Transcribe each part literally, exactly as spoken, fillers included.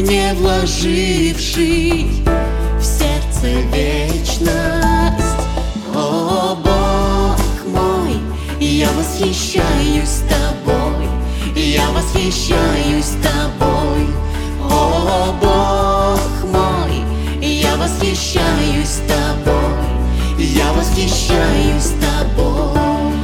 не вложивший в сердце вечность. О, Бог мой, я восхищаюсь Тобой, я восхищаюсь Тобой. О, Бог мой, я восхищаюсь Тобой, я восхищаюсь Тобой.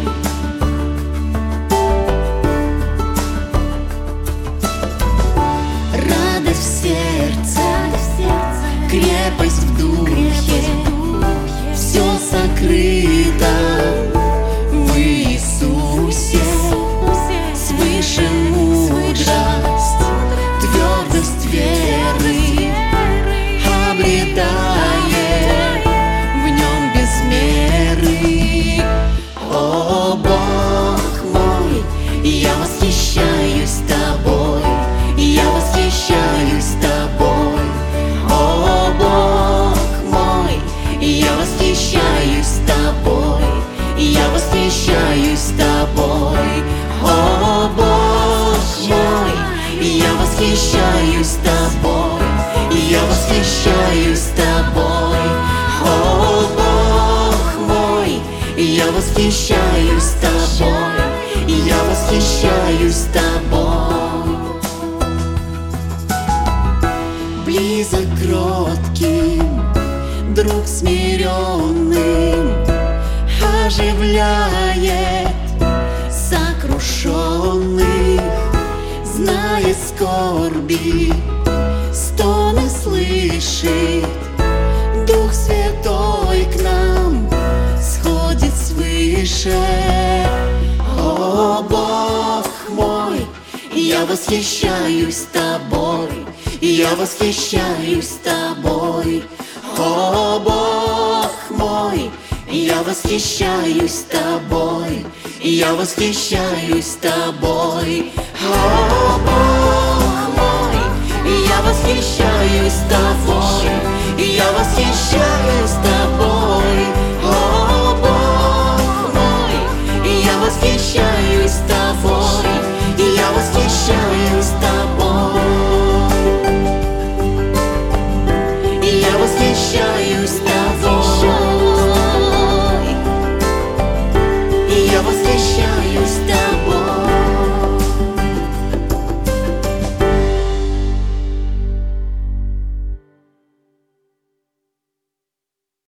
Радость в сердце, крепость в духе, все сокрыто в Иисусе. Свыше мудрость, твердость веры обретает в нем без меры. О, Бог мой, я восхищаюсь Тобой, я восхищаюсь Тобой. О, Бог мой, я восхищаюсь Тобой, я восхищаюсь Тобой. О, Бог мой, я восхищаюсь Тобой, я восхищаюсь Тобой. О, Бог мой, я восхищаюсь Тобой, я восхищаюсь Тобой. Близок кротким, друг смиренным, оживляет сокрушенных, знает скорби, стоны слышит. Дух Святой к нам сходит свыше. О, Бог мой, я восхищаюсь Тобой, я восхищаюсь Тобой. О, Бог мой, я восхищаюсь Тобой, я восхищаюсь Тобой. О, Бог мой, я восхищаюсь Тобой, я восхищаюсь